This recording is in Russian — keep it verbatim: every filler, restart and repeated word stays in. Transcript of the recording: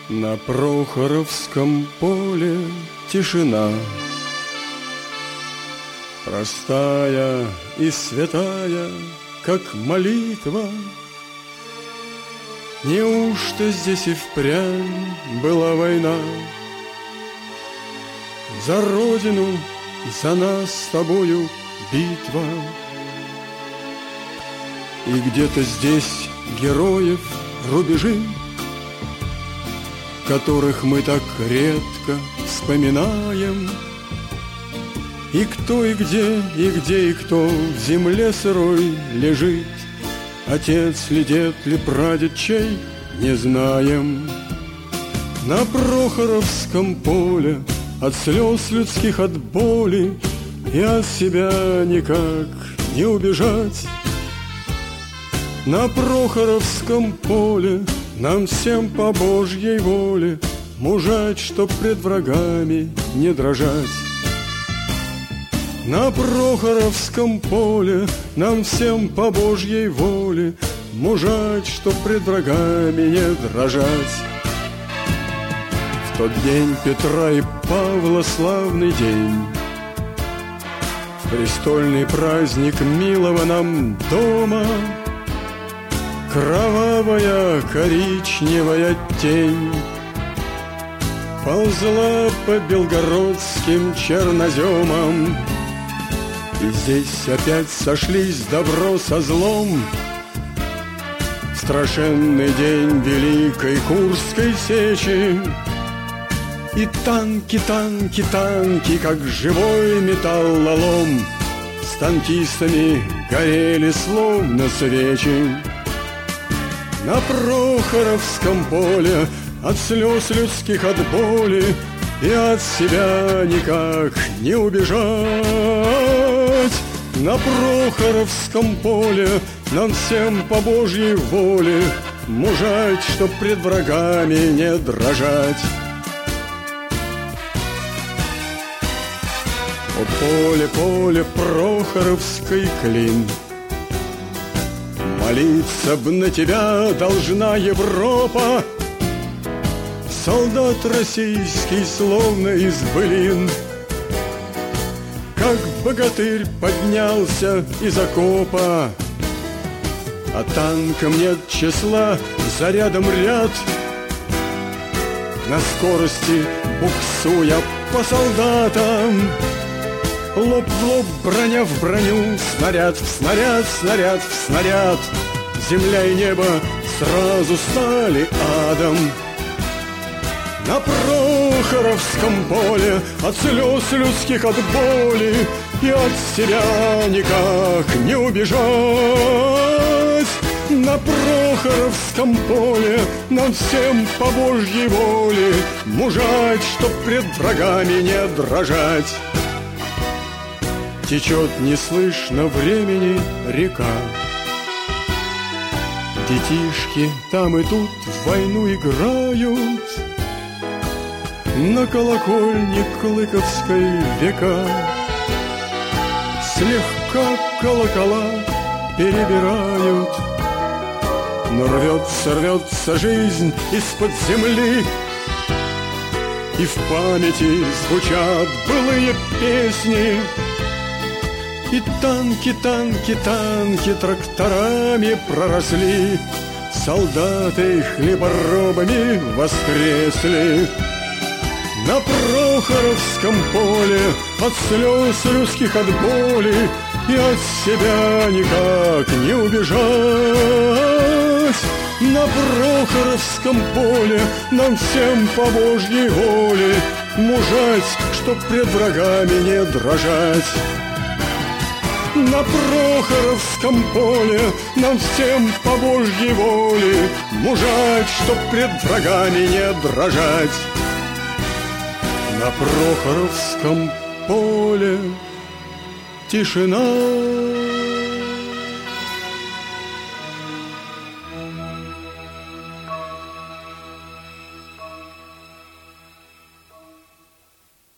На Прохоровском поле тишина, простая и святая, как молитва. Неужто здесь и впрямь была война? За Родину, за нас с тобою битва. И где-то здесь героев рубежи, которых мы так редко вспоминаем. И кто, и где, и где, и кто в земле сырой лежит, отец ли, дед ли, прадед чей, не знаем. На Прохоровском поле от слез людских, от боли, и от себя никак не убежать. На Прохоровском поле нам всем по Божьей воле мужать, чтоб пред врагами не дрожать. На Прохоровском поле нам всем по Божьей воле мужать, чтоб пред врагами не дрожать. В тот день Петра и Павла славный день, престольный праздник милого нам дома, кровавая коричневая тень ползла по белгородским черноземам. И здесь опять сошлись добро со злом в страшенный день Великой Курской сечи. И танки, танки, танки, как живой металлолом, с танкистами горели словно свечи. На Прохоровском поле от слез людских, от боли, и от себя никак не убежать. На Прохоровском поле нам всем по Божьей воле мужать, чтоб пред врагами не дрожать. О поле, поле, Прохоровской клин, молиться б на тебя должна Европа. Солдат российский, словно из былин, как богатырь поднялся из окопа. А танкам нет числа, зарядом ряд, на скорости буксуя по солдатам. Лоб в лоб, броня в броню, снаряд в снаряд, снаряд в снаряд. Земля и небо сразу стали адом. На Прохоровском поле от слез людских, от боли, и от себя никак не убежать. На Прохоровском поле нам всем по Божьей воле мужать, чтоб пред врагами не дрожать. Течет неслышно времени река, детишки там и тут в войну играют. На колокольне Клыковской века слегка колокола перебирают. Но рвется, рвется жизнь из-под земли, и в памяти звучат былые песни. И танки, танки, танки тракторами проросли, солдаты хлеборобами воскресли. На Прохоровском поле от слез людских, от боли, и от себя никак не убежать. На Прохоровском поле нам всем по Божьей воле мужать, чтоб пред врагами не дрожать. На Прохоровском поле нам всем по Божьей воле мужать, чтоб пред врагами не дрожать. На Прохоровском поле тишина.